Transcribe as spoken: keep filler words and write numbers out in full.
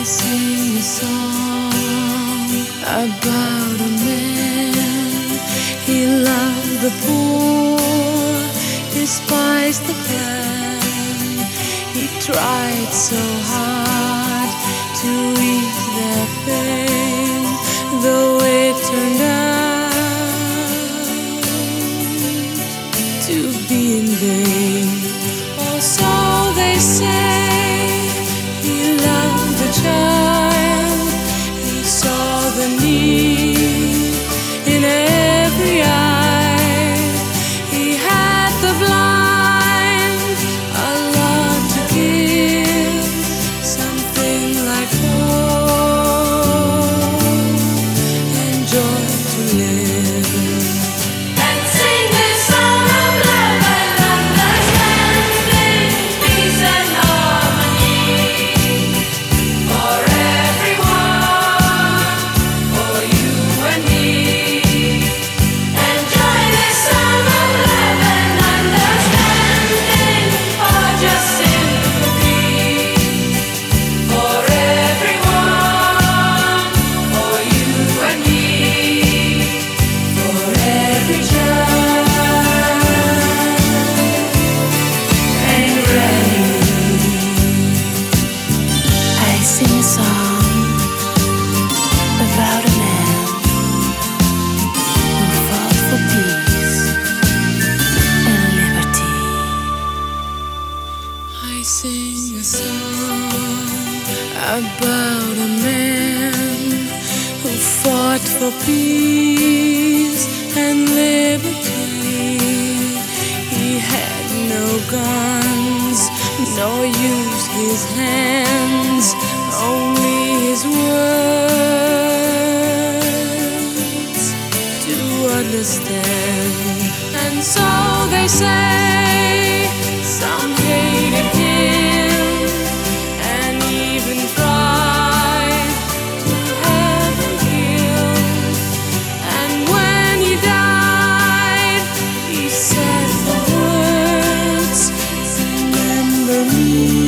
sing a song about a man. He loved the poor, despised the plan. He tried so hard to ease their pain, though it turned out to be in vain. Or so they say. He loved the child, he saw the need in every eye. He had the blind a lot to give, something like hope and joy to live. And sing this song of love and understanding, peace and harmony. For everyone, for you and me. Enjoy this song of love and understanding, or just sympathy. For everyone, for you and me. For every child and granny. I sing a song about a man who fought for peace and liberty. I sing a song about a man who fought for peace and liberty. He had no guns, nor used his hands, only his words to understand. And so they say, some hated him and even tried to have him killed. And when he died, he said the words, remember me.